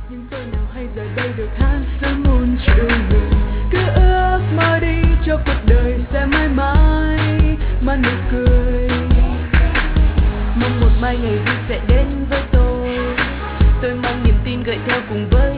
nhưng tôi nào hay giờ đây được hát sớm muôn chiều người. Cứ ước mơ đi cho cuộc đời sẽ mãi mãi mang nụ cười. Mong một mai ngày vui sẽ đến với tôi mang niềm tin gợi theo cùng với